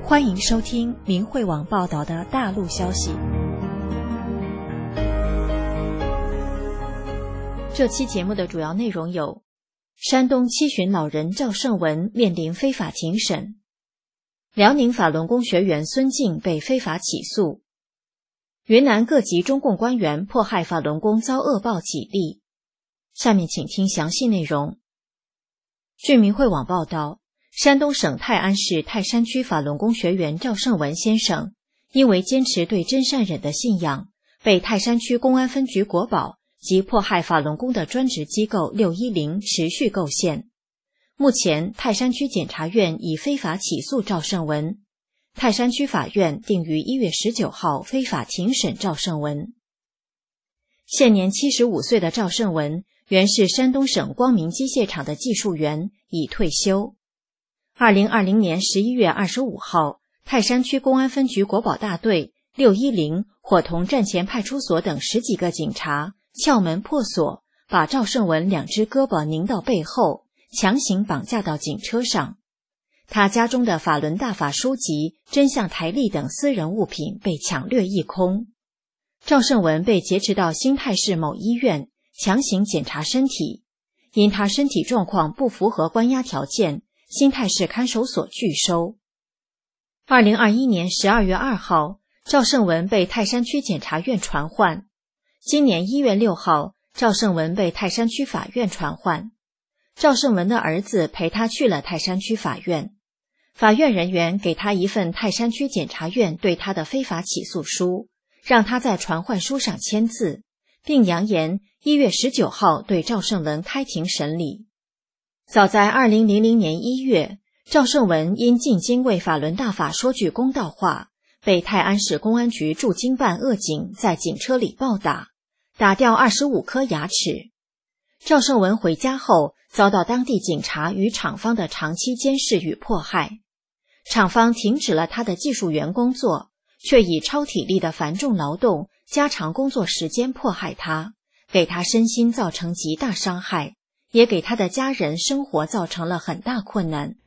欢迎收听明慧网报道的大陆消息。这期节目的主要内容有：山东七旬老人赵胜文面临非法庭审，辽宁法轮功学员孙静被非法起诉，云南各级中共官员迫害法轮功遭恶报几例。下面请听详细内容。据明慧网报道，山东省泰安市泰山区法轮功学员赵胜文先生因为坚持对真善忍的信仰，被泰山区公安分局国保及迫害法轮功的专职机构610持续构陷。目前泰山区检察院已非法起诉赵胜文，泰山区法院定于1月19号非法庭审赵胜文。现年75岁的赵胜文原是山东省光明机械厂的技术员，已退休。2020年11月25号，泰山区公安分局国保大队610伙同站前派出所等10几个警察撬门破锁，把赵胜文2只胳膊拧到背后，强行绑架到警车上。他家中的法轮大法书籍、真相台历等私人物品被抢掠一空。赵胜文被劫持到新泰市某医院强行检查身体，因他身体状况不符合关押条件，新泰市看守所拒收。2021年12月2号，赵胜文被泰山区检察院传唤。今年1月6号，赵胜文被泰山区法院传唤。赵胜文的儿子陪他去了泰山区法院，法院人员给他一份泰山区检察院对他的非法起诉书，让他在传唤书上签字，并扬言1月19号对赵胜文开庭审理。早在2000年1月，赵胜文因进京为法轮大法说句公道话，被泰安市公安局驻京办恶警在警车里暴打，打掉25颗牙齿。赵胜文回家后遭到当地警察与厂方的长期监视与迫害，厂方停止了他的技术员工作，却以超体力的繁重劳动加长工作时间迫害他，给他身心造成极大伤害，也给他的家人生活造成了很大困难。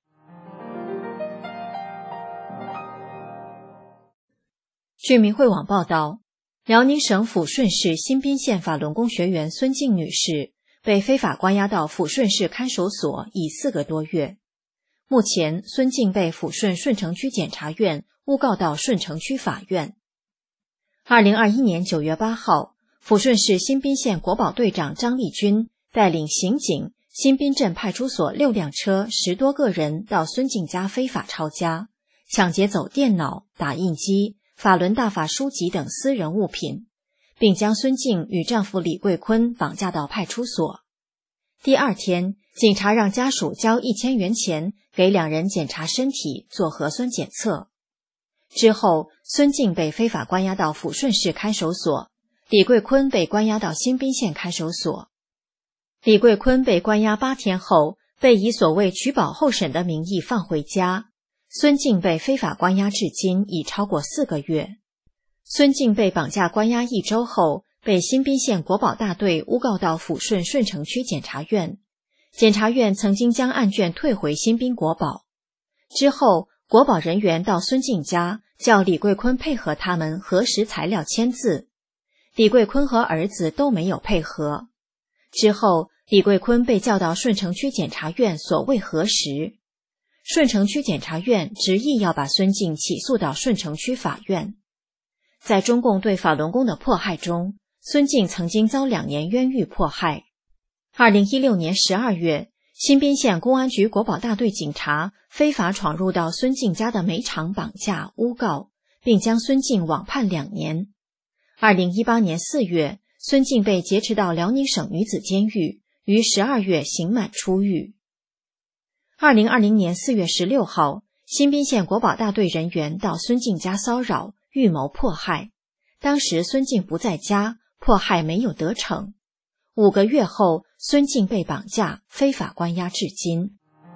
据明慧网报道，辽宁省抚顺市新宾县法轮功学员孙静女士被非法关押到抚顺市看守所已4个多月。目前孙静被抚顺顺城区检察院诬告到顺城区法院。2021年9月8号，抚顺市新宾县国保队长张立军带领刑警、新宾镇派出所6辆车10多个人到孙静家非法抄家，抢劫走电脑、打印机、法轮大法书籍等私人物品，并将孙静与丈夫李贵坤绑架到派出所。第二天，警察让家属交1000元钱给2人检查身体做核酸检测。之后，孙静被非法关押到抚顺市看守所，李贵坤被关押到新宾县看守所。李贵坤被关押8天后，被以所谓取保候审的名义放回家。孙静被非法关押至今已超过4个月。孙静被绑架关押1周后，被新宾县国保大队诬告到抚顺顺城区检察院。检察院曾经将案卷退回新宾国保。之后，国保人员到孙静家，叫李贵坤配合他们核实材料签字。李贵坤和儿子都没有配合。之后，李贵坤被叫到顺城区检察院所谓核实。顺城区检察院执意要把孙静起诉到顺城区法院。在中共对法轮功的迫害中，孙静曾经遭2年冤狱迫害。2016年12月，新宾县公安局国保大队警察非法闯入到孙静家的煤厂绑架诬告，并将孙静网判2年。2018年4月，孙静被劫持到辽宁省女子监狱，于12月刑满出狱。2020年4月16号，新宾县国保大队人员到孙静家骚扰，预谋迫害。当时孙静不在家，迫害没有得逞。5个月后，孙静被绑架，非法关押至今。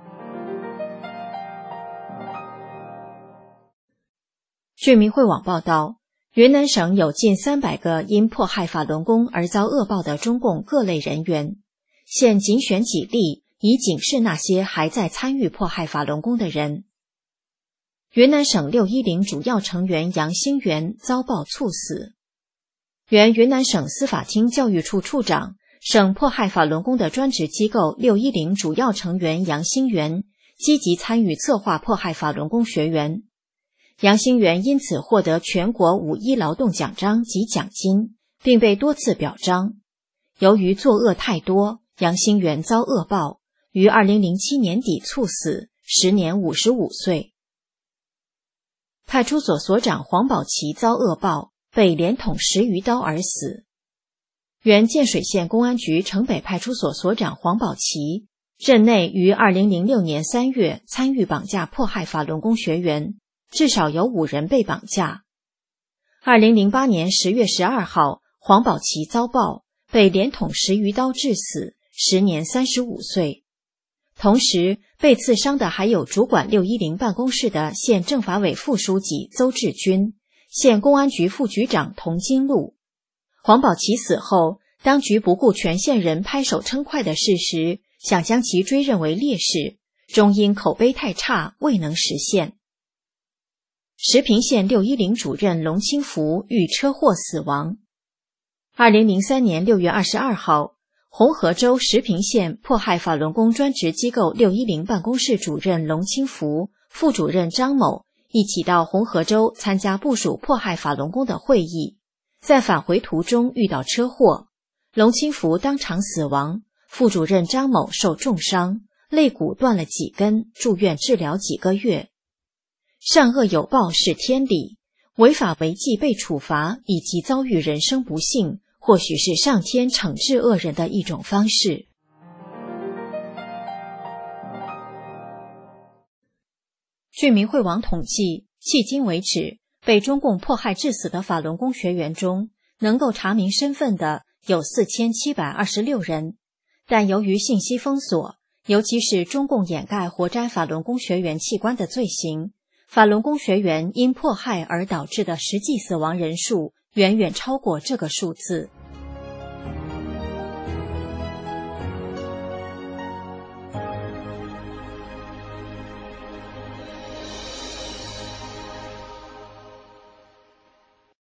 据明慧网报道，云南省有近300个因迫害法轮功而遭恶报的中共各类人员，现仅选几例，以警示那些还在参与迫害法轮功的人。 云南省610主要成员杨兴元遭报猝死。原云南省司法厅教育处处长、省迫害法轮功的专职机构610主要成员杨兴元积极参与策划迫害法轮功学员。杨兴元因此获得全国5一劳动奖章及奖金，并被多次表彰。由于作恶太多，杨兴元遭恶报，于2007年底猝死，时年55岁。派出所所长黄宝琦遭恶报，被连捅10余刀而死。原建水县公安局城北派出所所长黄宝琦，任内于2006年3月参与绑架迫害法轮功学员，至少有5人被绑架。2008年10月12号，黄宝琦遭报，被连捅10余刀致死，时年35岁。同时，被刺伤的还有主管610办公室的县政法委副书记邹志军、县公安局副局长童金禄。黄宝琦死后，当局不顾全县人拍手称快的事实，想将其追认为烈士，终因口碑太差未能实现。石屏县610主任龙清福遇车祸死亡。2003年6月22号，红河州石屏县迫害法轮功专职机构610办公室主任龙清福、副主任张某一起到红河州参加部署迫害法轮功的会议，在返回途中遇到车祸，龙清福当场死亡，副主任张某受重伤，肋骨断了几根，住院治疗几个月。善恶有报是天理，违法违纪被处罚以及遭遇人生不幸，或许是上天惩治恶人的一种方式。据民会网统计，迄今为止，被中共迫害致死的法轮功学员中，能够查明身份的有4726人，但由于信息封锁，尤其是中共掩盖活摘法轮功学员器官的罪行，法轮功学员因迫害而导致的实际死亡人数远远超过这个数字。